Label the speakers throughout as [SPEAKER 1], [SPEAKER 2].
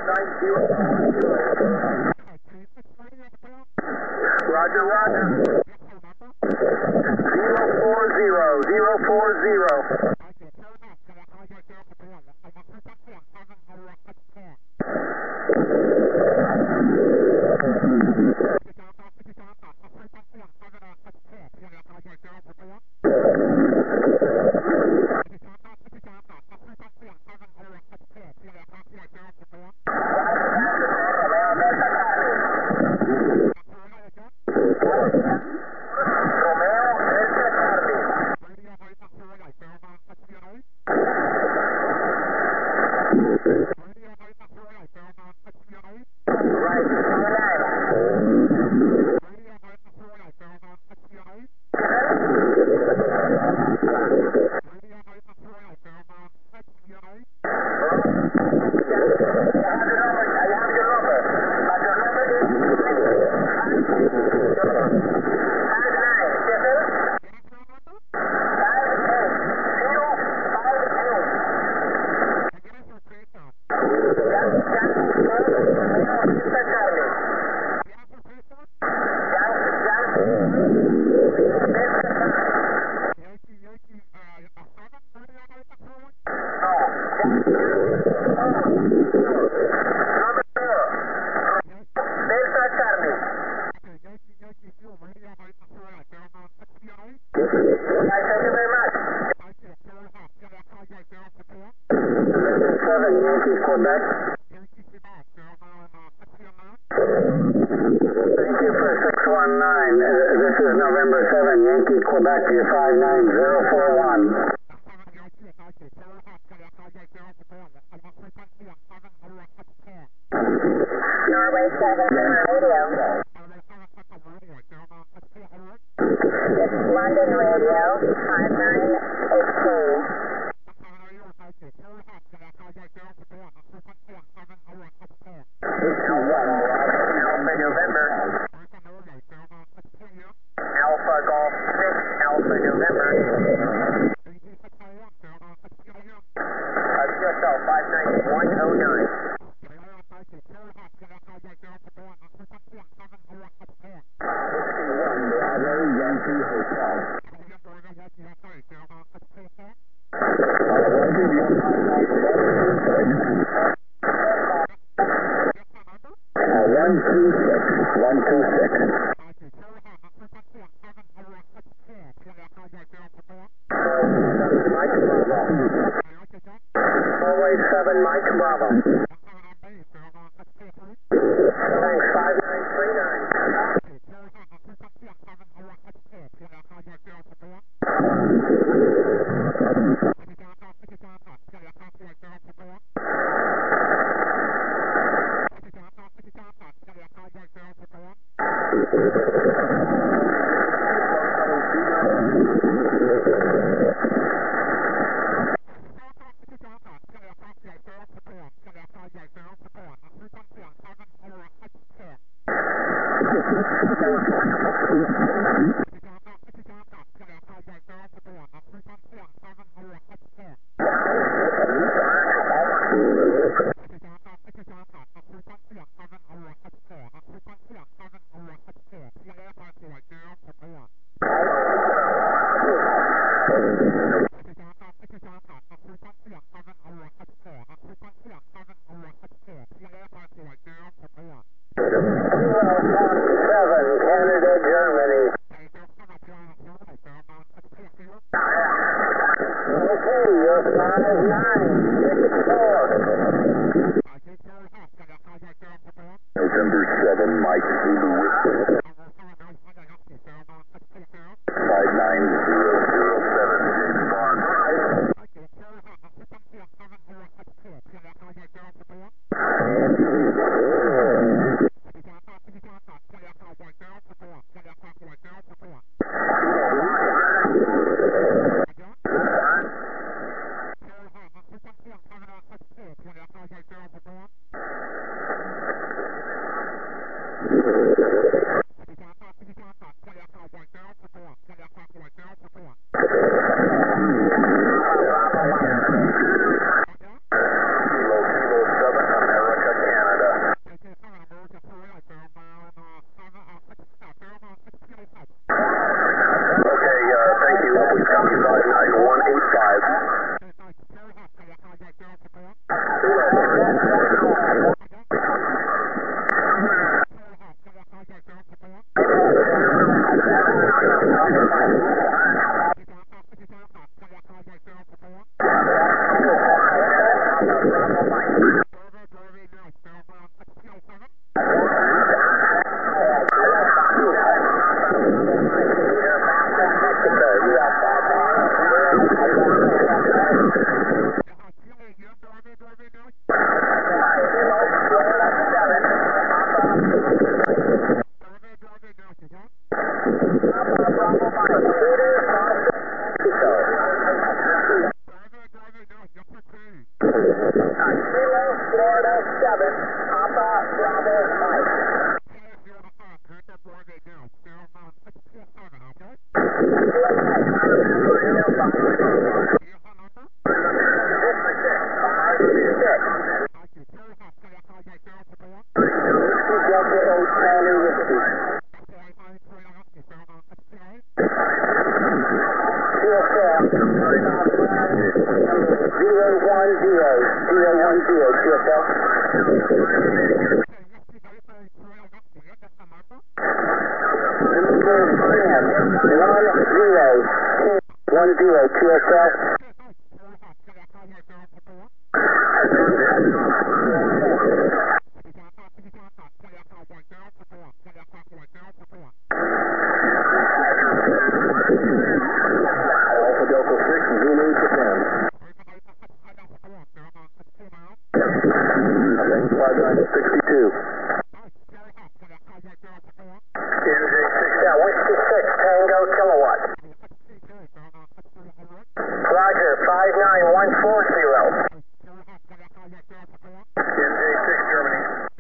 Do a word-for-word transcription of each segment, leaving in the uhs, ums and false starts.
[SPEAKER 1] nine zero. Roger, roger. Zero four zero, zero four zero. Kilo, Kilo seven, America, Canada. nine sixty-two. N J six, yeah, Whiskey six, Tango Kilowatt. Roger, five nine one four zero. N J six, Germany.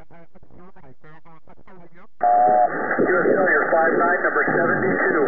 [SPEAKER 1] U S Cellular five nine, number seventy-two.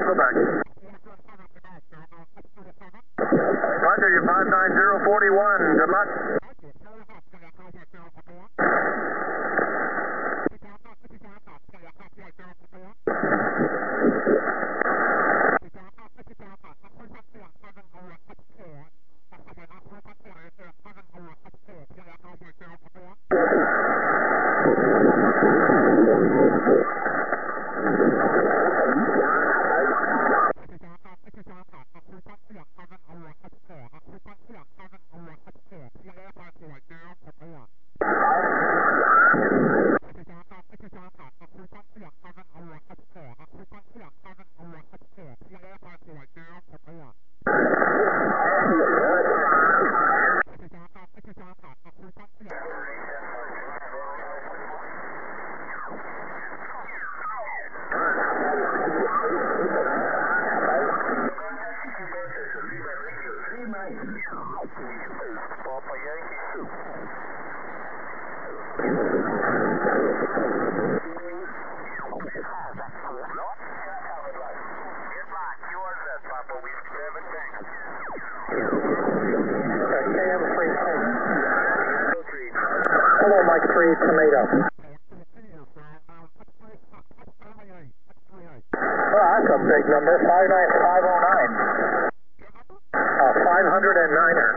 [SPEAKER 1] go back. Roger, you're five nine zero four one. Good luck. Papa Yankee two. Get locked. Q R Z, Papa. We seven tanks. K M three ten. Hello, Mike three, Tomato. Well, that's a big number. five nine five oh nine. Uh, five hundred and niner.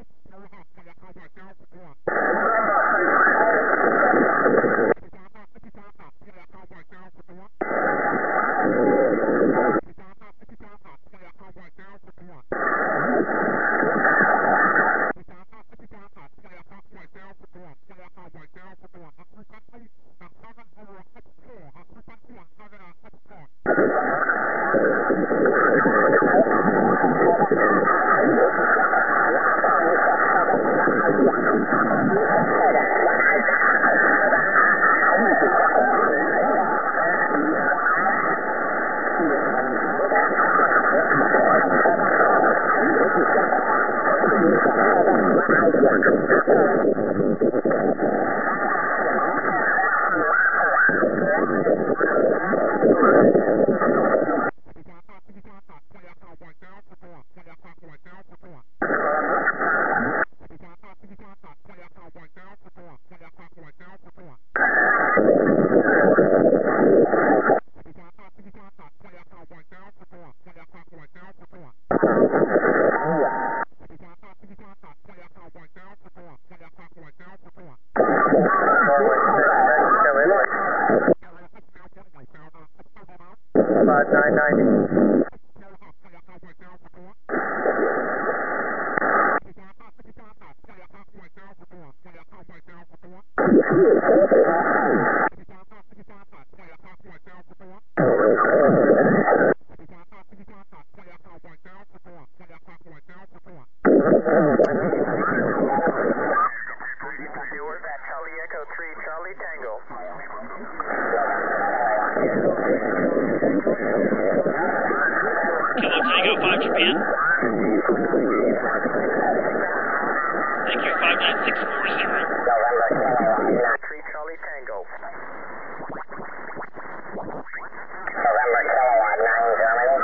[SPEAKER 1] About nine ninety. Where's that? Charlie Echo three, Charlie Tango.
[SPEAKER 2] Kilo Tango five Japan. Thank you, five nine six four zero.
[SPEAKER 1] three Charlie Tango. November Kilowatt nine Germany.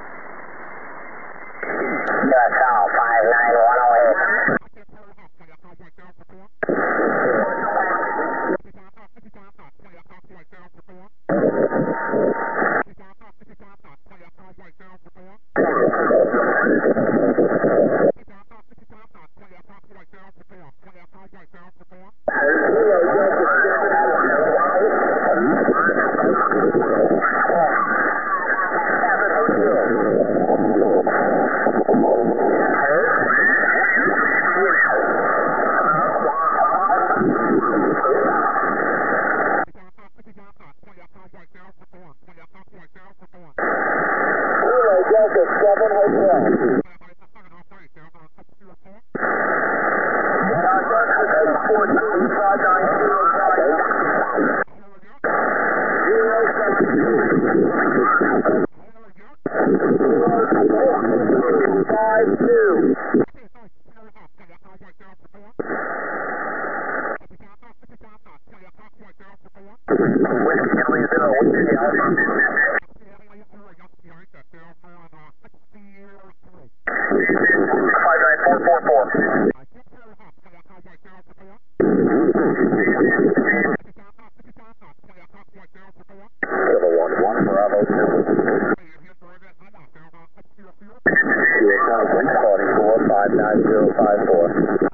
[SPEAKER 1] U S L five nine one oh eight. Whiskey Charlie Zero, Whiskey Alpha. five nine four four four. Kilo one one, Bravo two. forty-four five nine zero five four.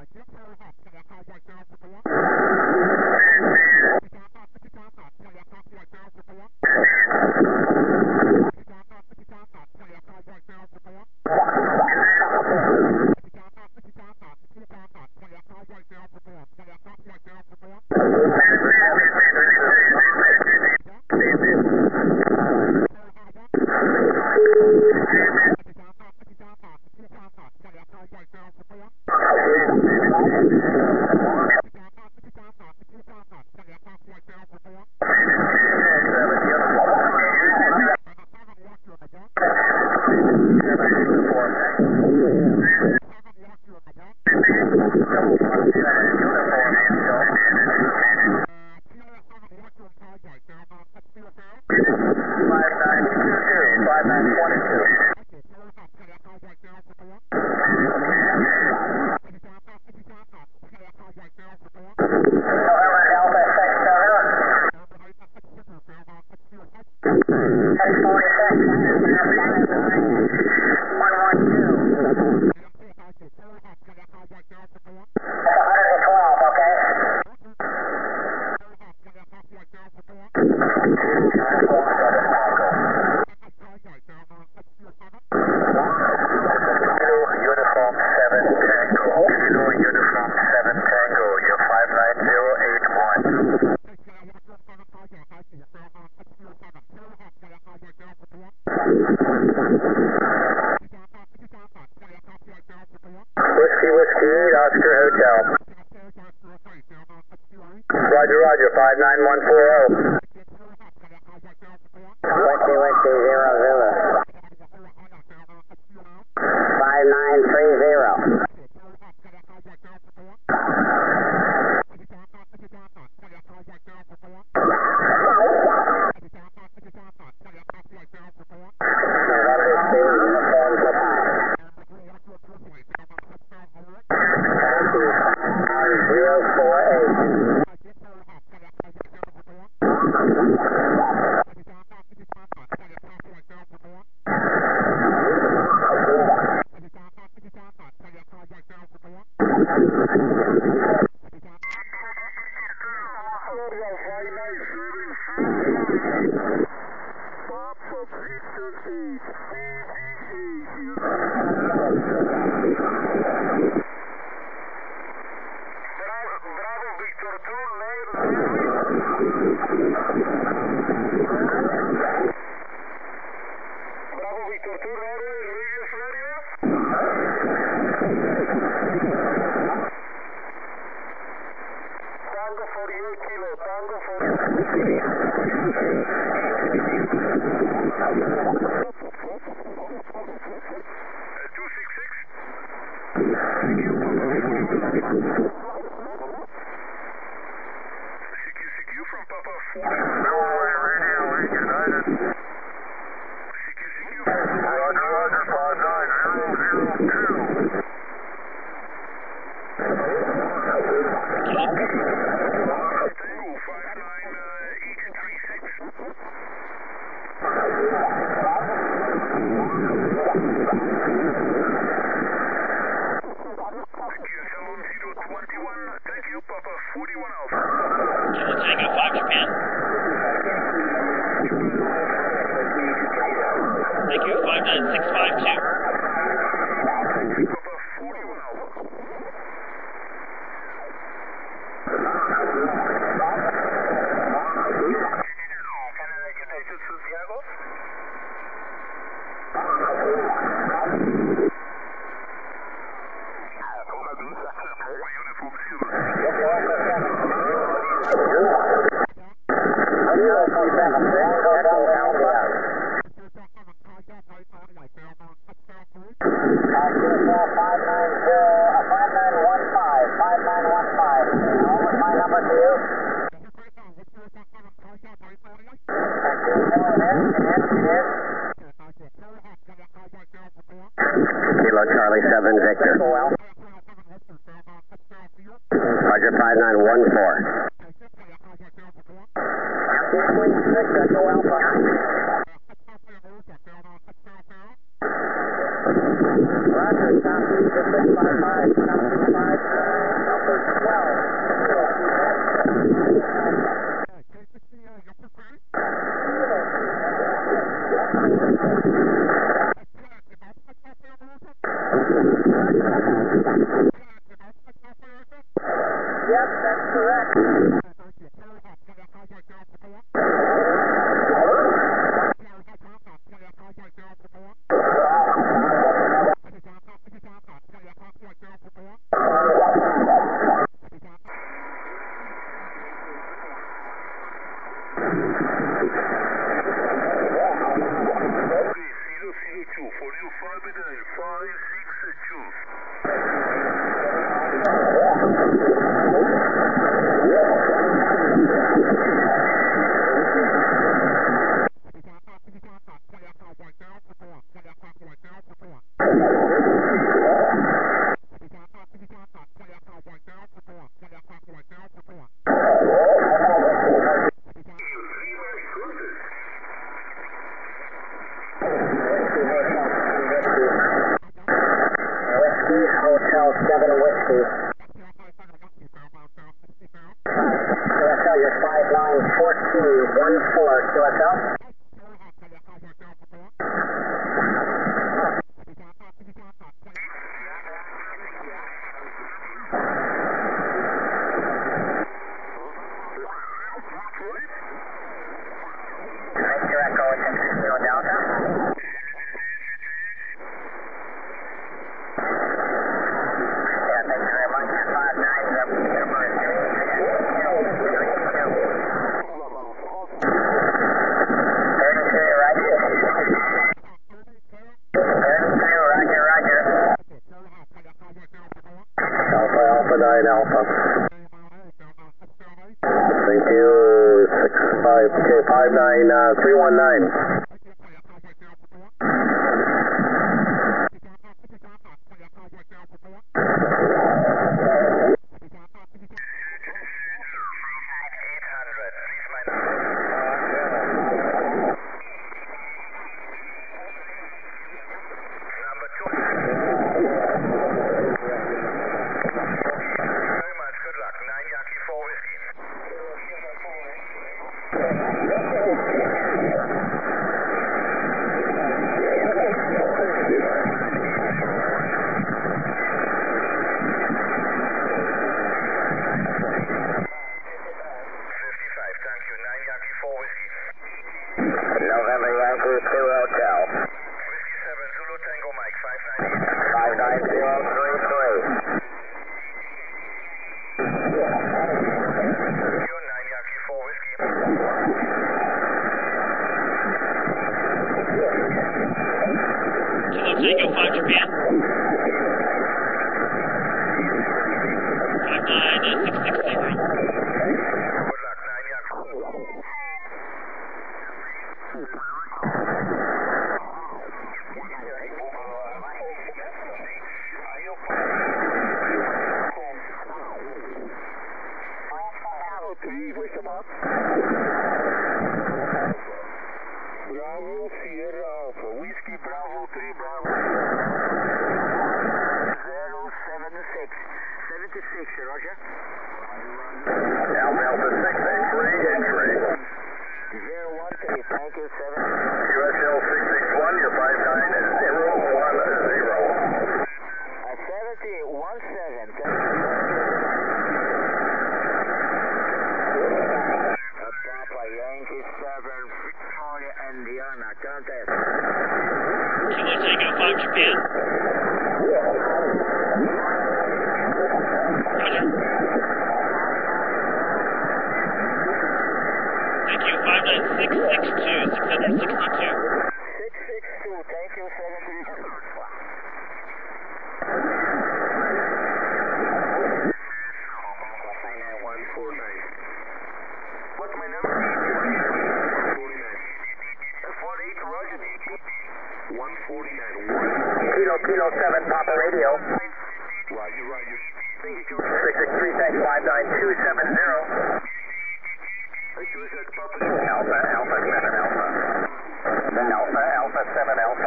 [SPEAKER 1] Whiskey, Whiskey, Oscar Hotel. Roger, Roger, five nine one four zero. Whiskey, Whiskey, zero, zero. five nine three zero.
[SPEAKER 3] Kilo Charlie seven Victor. Roger five nine one four.
[SPEAKER 1] six, Echo Alpha. Roger, Southeast six five five, Southeast five, Alpha twelve. Yes, that's correct. Hotel seven Whiskey. Q S L, you're five nine four two one four, Q S L. Make your echo attention to Kilo Delta.
[SPEAKER 3] nine Alpha. Thank you, six five, okay, five nine three one nine. November Yankee two Hotel.
[SPEAKER 4] Whiskey seven Zulu Tango Mike five nine eight.
[SPEAKER 3] five nine zero three three.
[SPEAKER 4] nine Yankee four Whiskey.
[SPEAKER 2] Kilo Tango five Japan. five nine six six zero.
[SPEAKER 4] Good luck, nine Yankee.
[SPEAKER 1] Bravo Sierra Alpha, Whiskey Bravo three Bravo. zero seven six. seventy-six, Roger.
[SPEAKER 4] Alpha Alpha six eight three X-ray.
[SPEAKER 1] zero one three, thank you, seven.
[SPEAKER 4] Q S L six six one, you're five nine zero one zero.
[SPEAKER 1] Uh, seventy one seven, thank you. Papa Yankee seven, Victoria, Indiana, contest.
[SPEAKER 2] Kilo Tango five Japan. Roger. Thank you, five nine six six two, six hundred sixty-two.
[SPEAKER 1] six six two, thank you, seven three two.
[SPEAKER 4] one four nine. What's my number? one forty-nine. one forty-eight, Roger. one forty.
[SPEAKER 1] Kilo, Kilo seven, Papa Radio.
[SPEAKER 4] Roger, roger.
[SPEAKER 1] six six three, thanks, five nine two seven zero. Alpha, Alpha seven, Alpha. Alpha, Alpha seven, Alpha.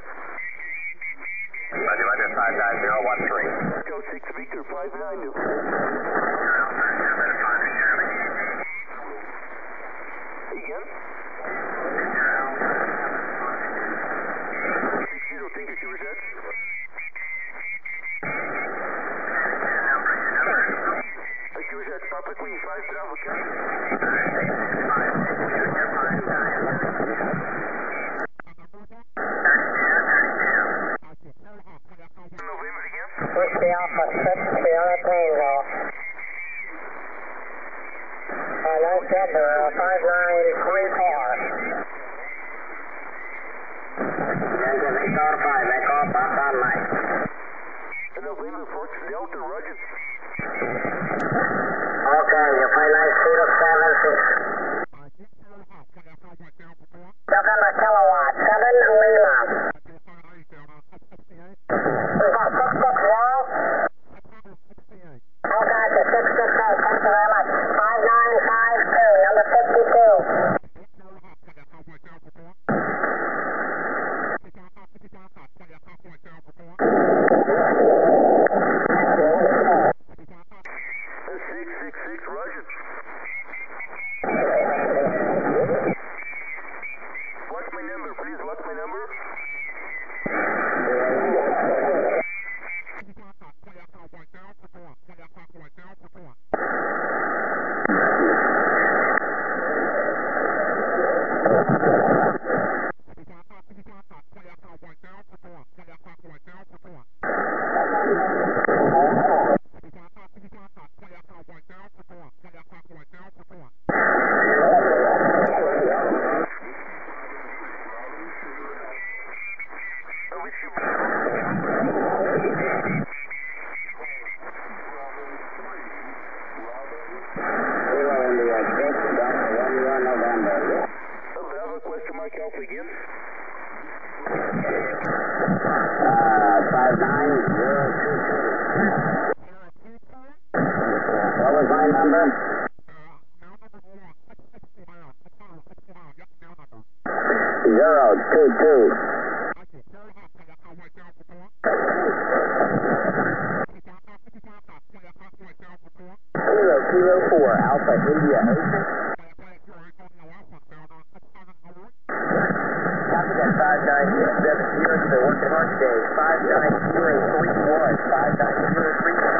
[SPEAKER 1] Roger, roger, five nine zero one three.
[SPEAKER 4] Go six Victor, five nine.
[SPEAKER 1] Alpha seven, five zero.
[SPEAKER 4] Again? six zero, thank you, Suicide. Suicide, Papa Queen, five Bravo, okay? November again?
[SPEAKER 1] Whiskey Alpha six, Sierra Tango. Uh, nice job, uh, five nine three four. Engine Victor five, Echo, Papa Mike.
[SPEAKER 4] November Fox, Delta, Roger.
[SPEAKER 1] Okay, you five nine zero seven six. November Kilowatt, seven Lima. Is that six six zero? Oh, gotcha, six six eight, thank you very much. five nine five two, number fifty-two.
[SPEAKER 4] six six six, Roger. What's my number, please? What's my number? Bravo, question mark, Alpha again.
[SPEAKER 1] five nine zero two two. What was my number? Zero two two. Kilo Kilo four, Alpha India Ocean. Copy that five nine six seven zero, so what's the launch day? five nine zero three one, five nine zero three one.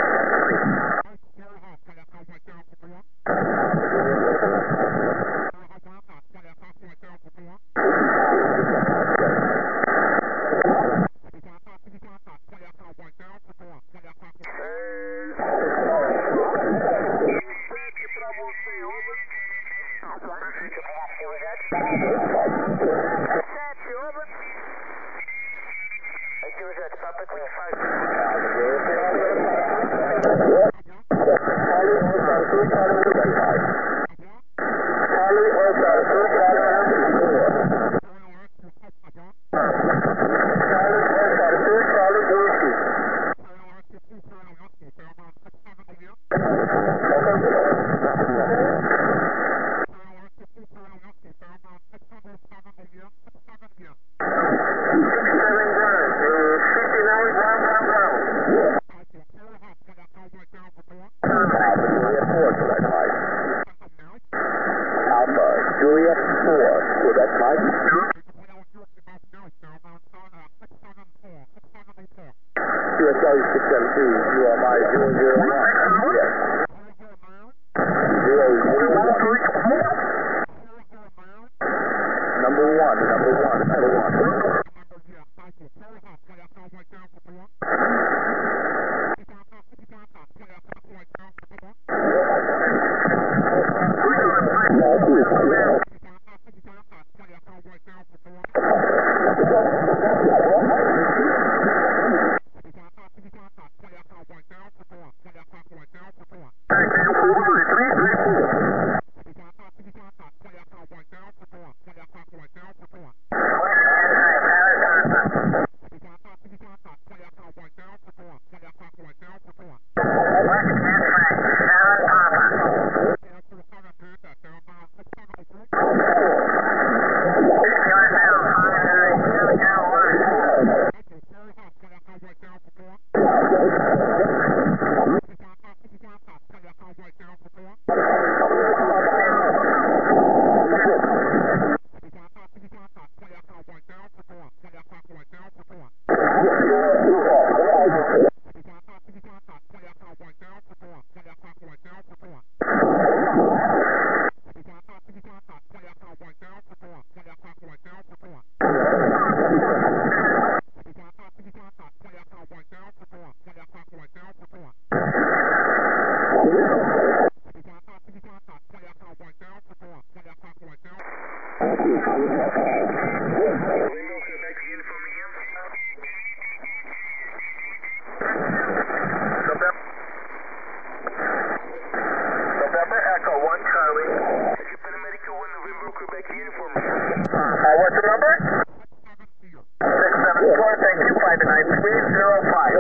[SPEAKER 4] November Echo one Charlie. Japan Medical one November Quebec uniform.
[SPEAKER 1] Uh, what's the number? six seven four, thank you, five nine three zero five.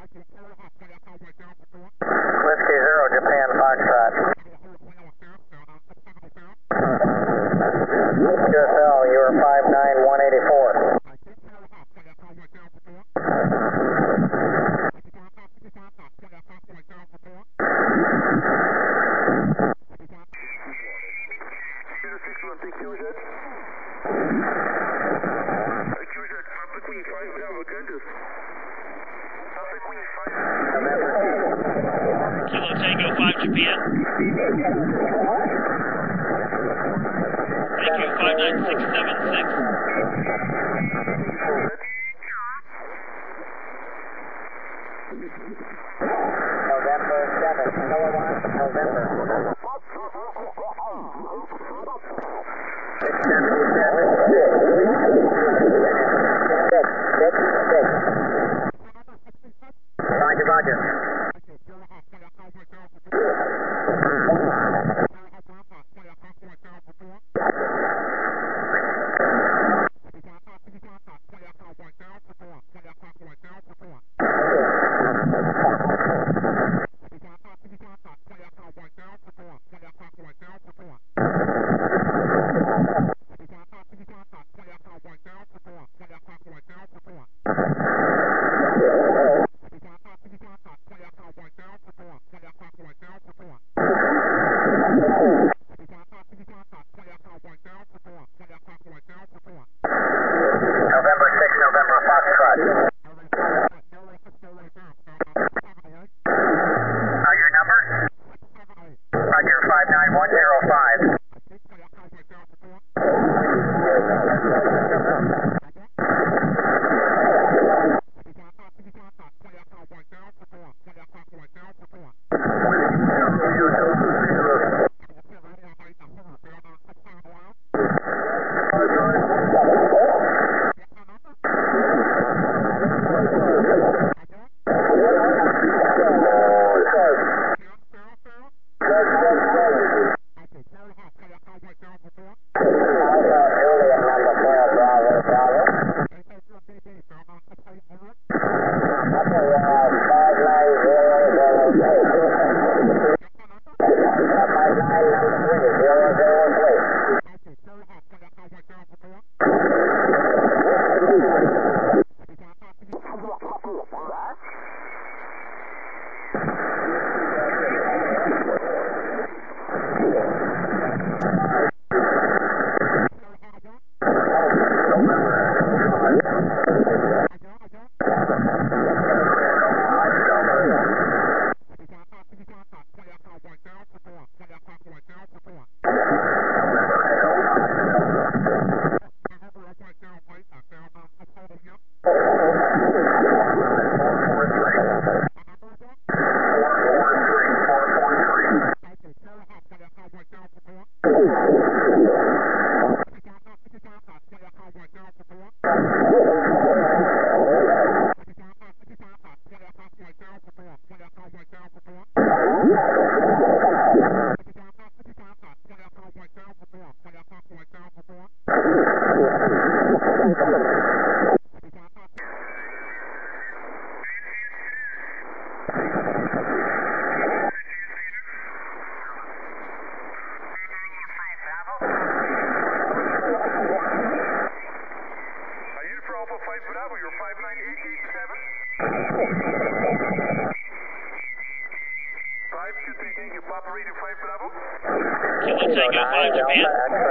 [SPEAKER 1] Whiskey zero, Japan Foxtrot. Q S L, you are five nine one eight four.
[SPEAKER 4] zero six one six Q Z. Q Z, Papa Queen five Bravo, Kansas. Papa Queen five.
[SPEAKER 2] Kilo Tango five Japan. Thank you, five nine six seven six.
[SPEAKER 1] November seven, kilowatt, November. six seventy-seven. six, six, six. Roger, roger. November six, November Foxtrot. Uh, your number? Roger, five nine one zero five.
[SPEAKER 2] Kilo Tango five Japan.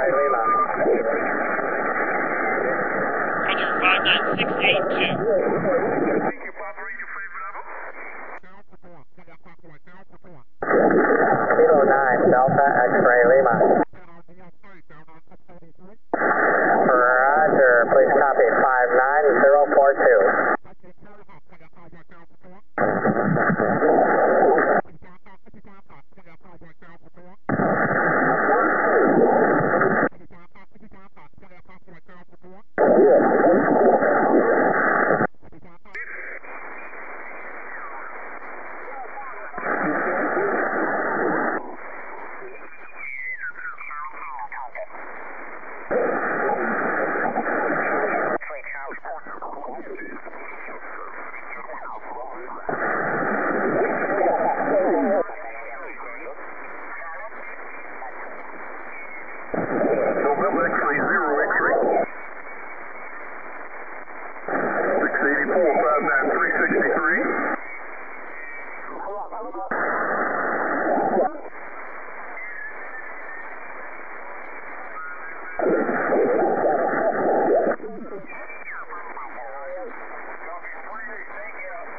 [SPEAKER 2] Roger, five nine six eight two.
[SPEAKER 1] Kilo nine, Delta X-Ray Lima. Roger, please copy five nine zero four two.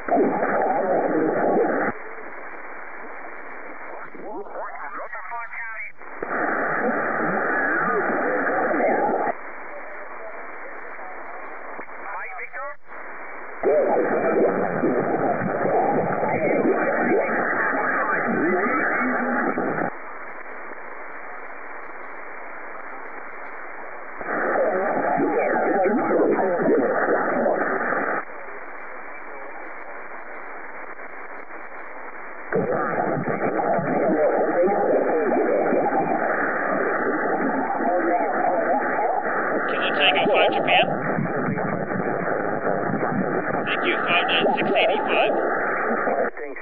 [SPEAKER 2] Kilo Tango five Japan. Thank you, five nine six eighty-five.
[SPEAKER 4] Thanks.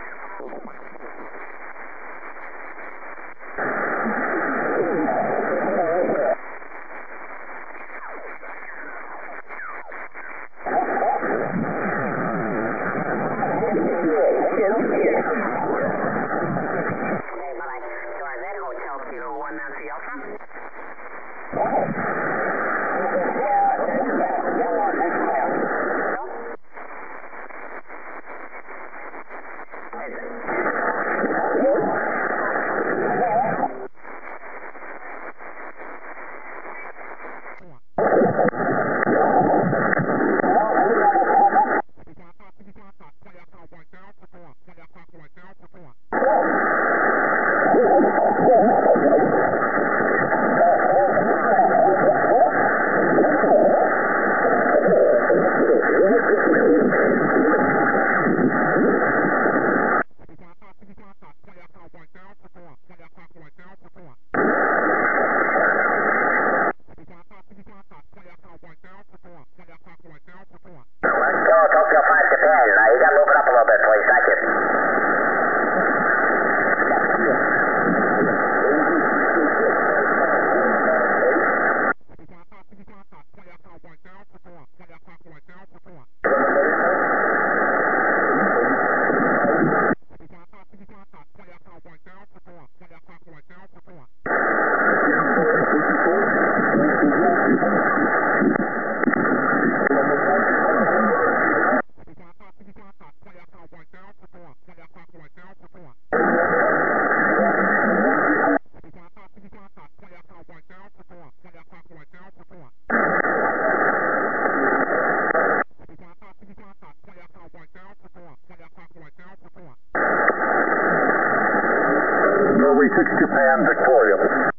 [SPEAKER 3] Norway six Japan Victoria.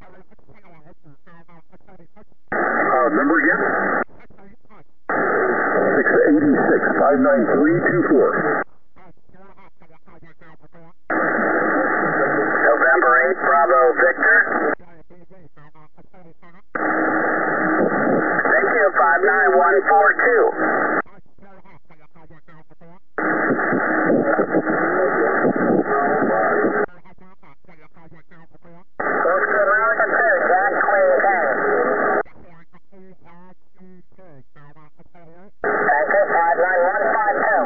[SPEAKER 3] Uh, number again? six eighty-six, five nine three two four.
[SPEAKER 4] November eight, Bravo Victor. Thank you, five nine one four two. Close to American two, Jack Queen ten. Thank you, five nine one five two.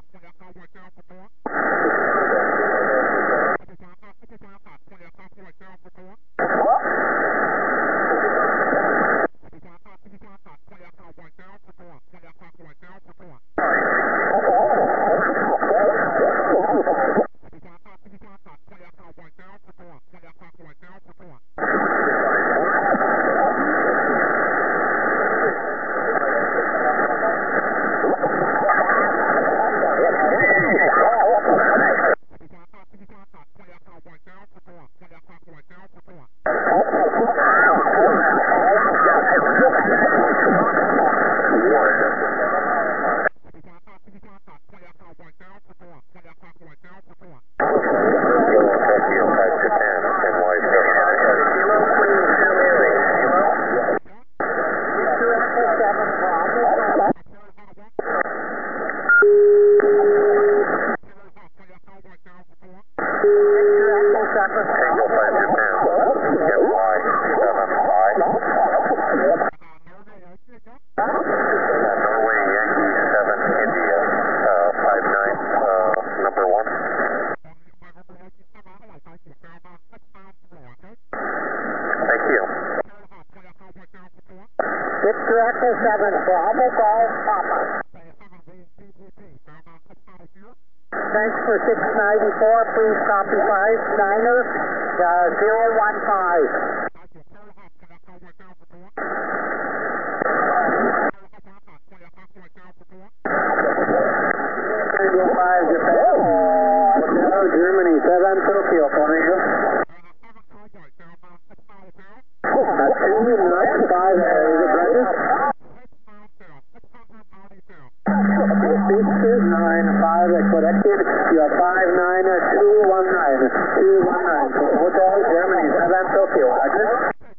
[SPEAKER 1] seven, Bravo Golf Papa. Thanks for six ninety-four, please copy five, Niner, uh, zero one five. five, Japan. Hello, Germany, seven, Tokyo, Flamengo. Uh, two, nine, five, uh, is it Brazil? six nine five connected. You are five nine two one nine two one nine. Hotel Germany seven Tokyo. Address?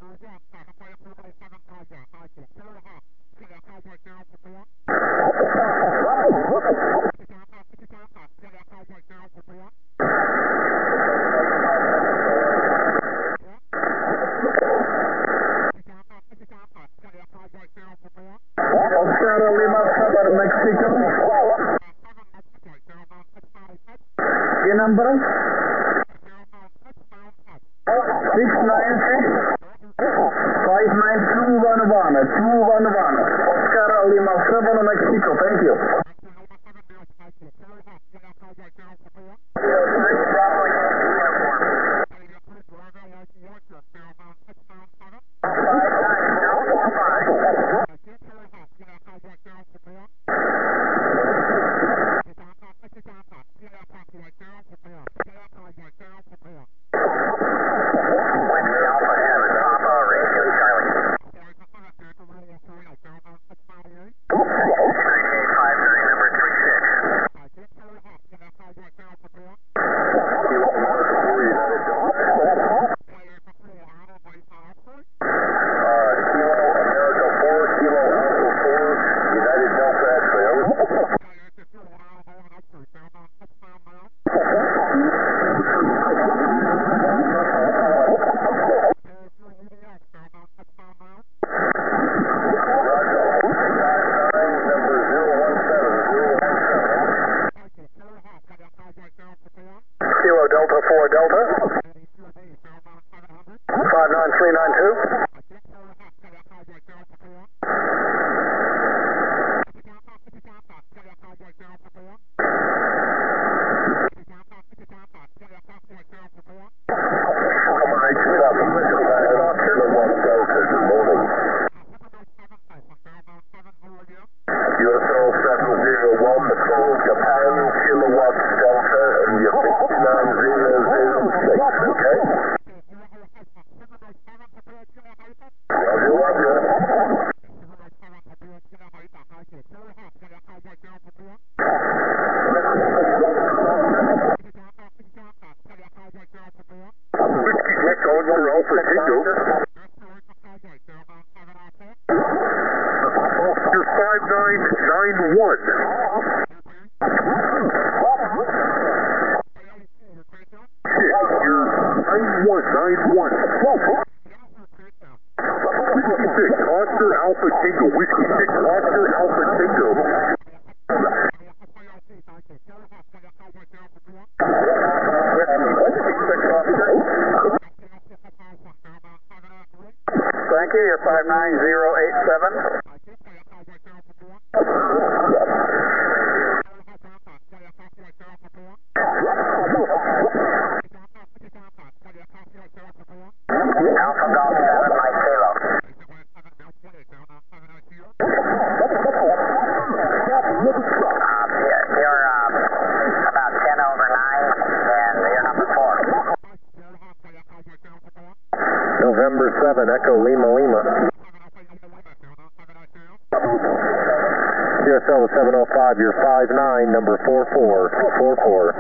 [SPEAKER 1] Oscar Lima Sabar Mexico. Your number? six nine six five nine two one one two one one. Oscar Lima Sabar Mexico. Thank you. Kilo Delta four Delta. five nine three nine two.
[SPEAKER 3] Thank you, you're five nine zero eight seven. Alpha Golf seven, Mike Kilo. Um, you're you're um, about ten over nine, and you're number four.
[SPEAKER 5] November seven, Echo Lima Lima. C S L seven oh five, you're five nine, number four four, four four.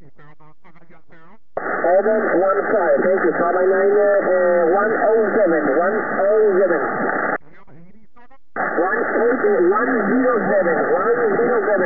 [SPEAKER 3] One five, thank you, five nine, uh, one oh seven.
[SPEAKER 1] seven. one eight one zero seven. one zero seven.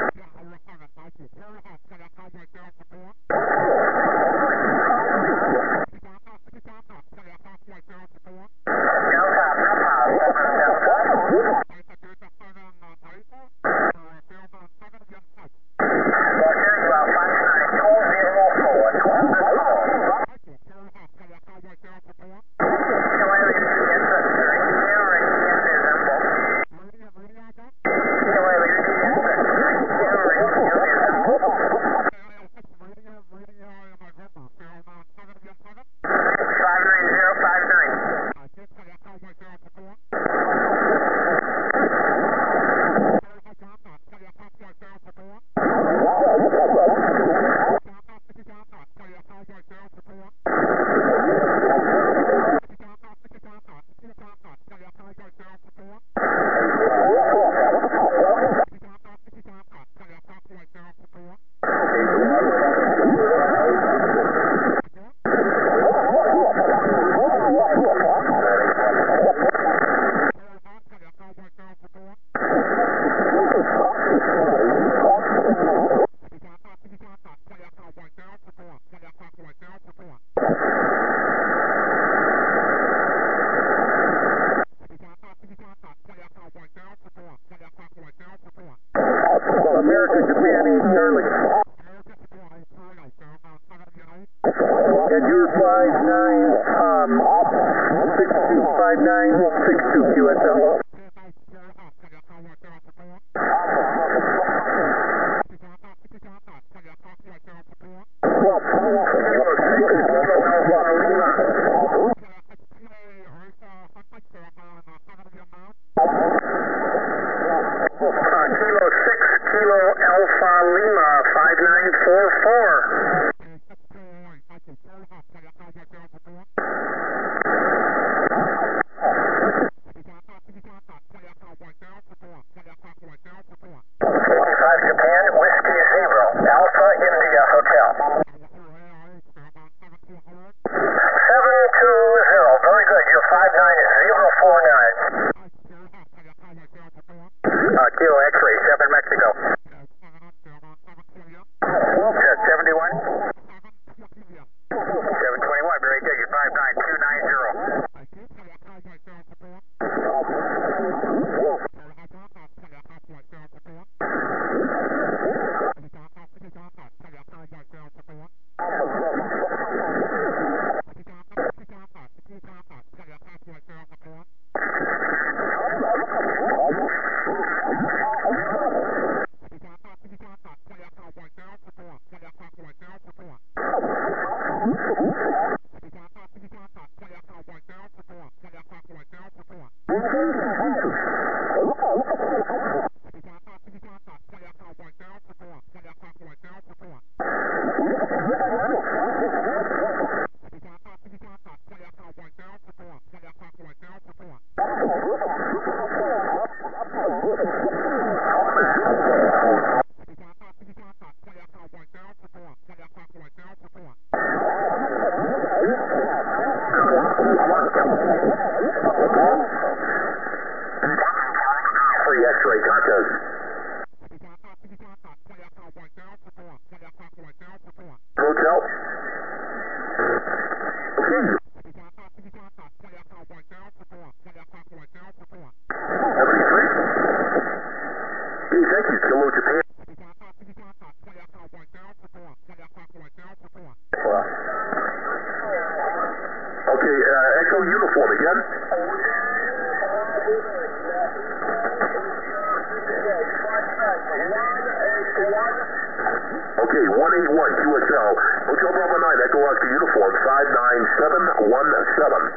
[SPEAKER 6] Okay, one eight one Q S L, Hotel Bravo nine, Echo Oscar Uniform, five nine seven one seven.